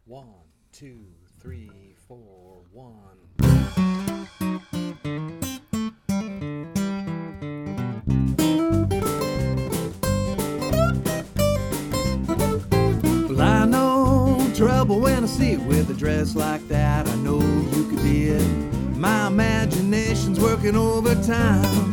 One, two, three, four, one. Well, I know trouble when I see it with a dress like that. I know you could be it. My imagination's working overtime.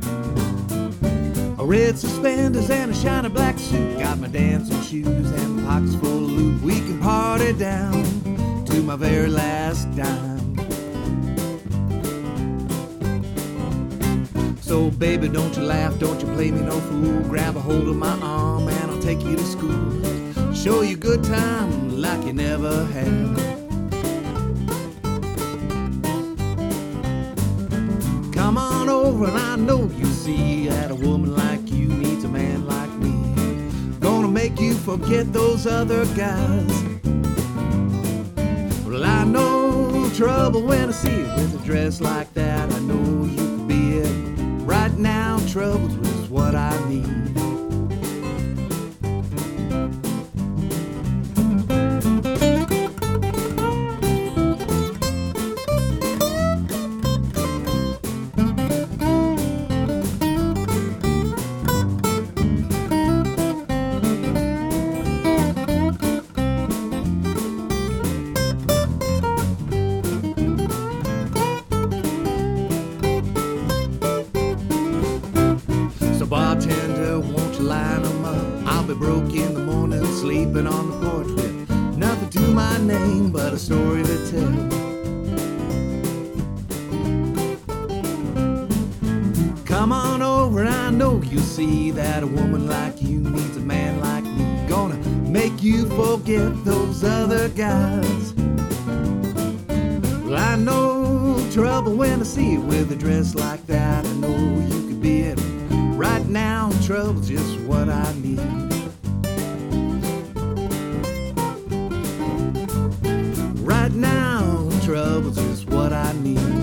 A red suspenders and a shiny black suit. Got my dancing shoes and my pockets full of loot. We can party down to my very last dime. So baby, don't you laugh, don't you play me no fool. Grab a hold of my arm and I'll take you to school. Show you good time like you never had. Come on over and I know you see that a woman like you needs a man like me. Gonna make you forget those other guys. Well, I know trouble when I see it with a dress like that. I know you could be it. Right now, trouble's just what I need. Bartender, won't you line 'em up? I'll be broke in the morning, sleeping on the porch with nothing to my name but a story to tell. Come on over, I know you see that a woman like you needs a man like me. Gonna make you forget those other guys. Well, I know trouble when I see it with a dress like that. I know you could be it. Right now, trouble's just what I need. Right now, trouble's just what I need.